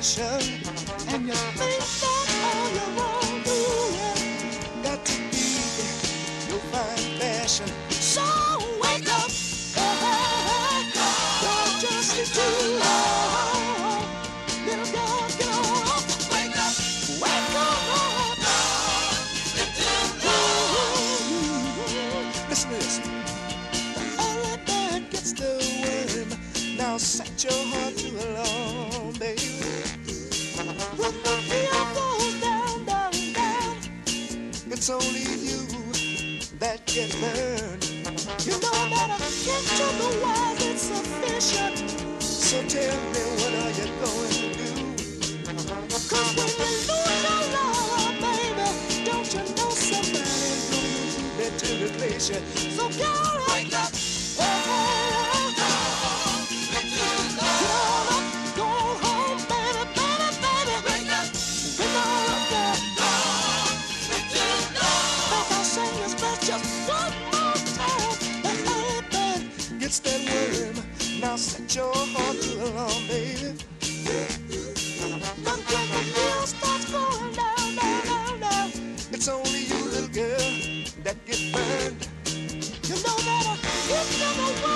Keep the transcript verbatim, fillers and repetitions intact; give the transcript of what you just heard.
passion, and you think that all you want to do got to be your fine fashion. So wake up, oh, don't just sit too long. Little girl, get on, wake up, wake up, don't sit too long. Listen to this. The early bird gets the worm. Now set your heart to the lawn, baby. When the field goes down, down, down, it's only you that get burned. You know that I can't to the wise, it's sufficient. So tell me, what are you going to do? Cause when you lose your love, baby, don't you know somebody's gonna be there to replace you? So girl, wake up, oh, oh, oh. Get on up, go home, baby, baby, baby. Wake up, wake on up, girl. Like I sang this verse just one more time. The early bird gets that worm. Now set your heart to the lawn, baby. But when the wheel starts going down, down, down, down, it's only you, little girl, that get burned. You know that I, it's never